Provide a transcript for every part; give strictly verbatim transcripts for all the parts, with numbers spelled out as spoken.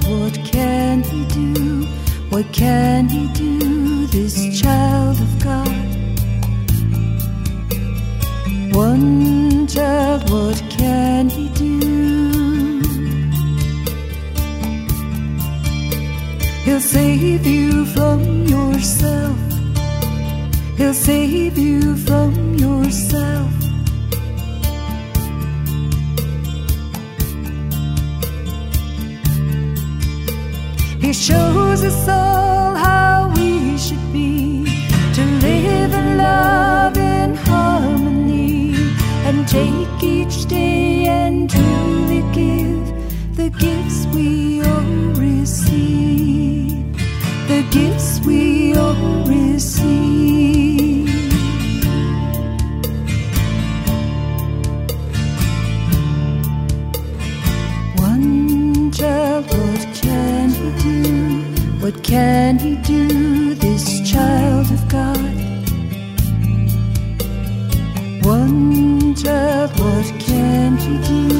what can he do? What can he do, this child of God? One child, what can he do? He'll save you from yourself. He'll save you from yourself. He shows us all how we should be, to live and love in harmony, and take each day and truly give the gifts we all receive, the gifts we all receive. One child, what can he do? What can he do, this child of God? One child, what can he do?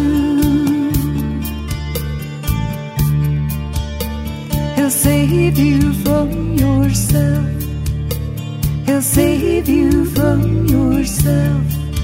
He'll save you from yourself. He'll save you from yourself.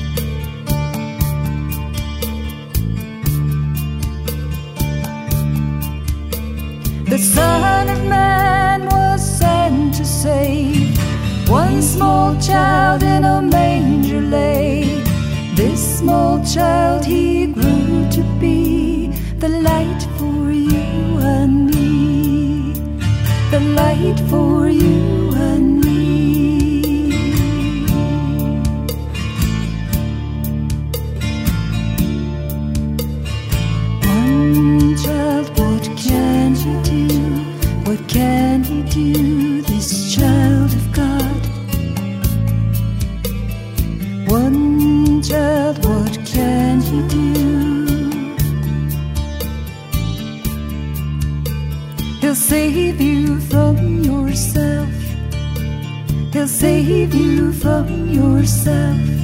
The Son of Man was sent to save one small child in a manger lay. This small child he grew to be the light for you and me, the light for you and me. One child, what can he do? What can he do, this child of God? One child, what can he do? He'll save you from yourself. He'll save you from yourself.